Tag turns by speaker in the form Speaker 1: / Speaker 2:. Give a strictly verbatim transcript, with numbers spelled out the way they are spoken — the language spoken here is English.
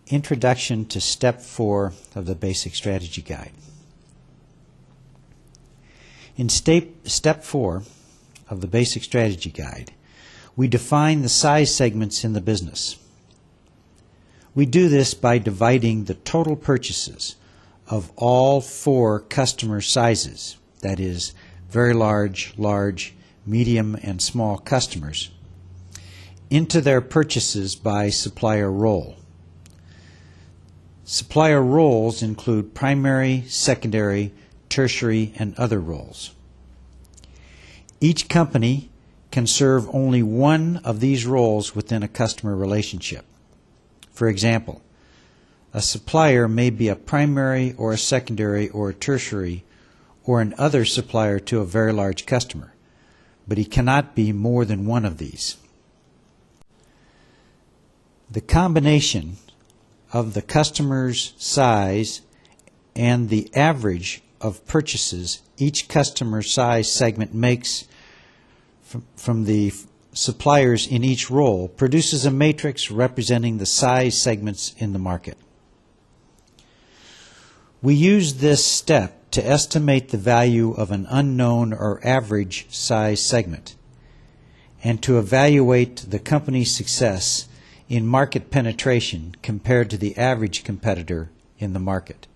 Speaker 1: Introduction to Step four of the Basic Strategy Guide. In step, step four of the Basic Strategy Guide, we define the size segments in the business. We do this by dividing the total purchases of all four customer sizes, that is, very large, large, medium, and small customers, into their purchases by supplier role. Supplier roles include primary, secondary, tertiary, and other roles. Each company can serve only one of these roles within a customer relationship. For example, a supplier may be a primary or a secondary or a tertiary or an other supplier to a very large customer, but he cannot be more than one of these. The combination of the customer's size and the average of purchases each customer size segment makes from, from the suppliers in each role produces a matrix representing the size segments in the market. We use this step to estimate the value of an unknown or average size segment and to evaluate the company's success in market penetration compared to the average competitor in the market.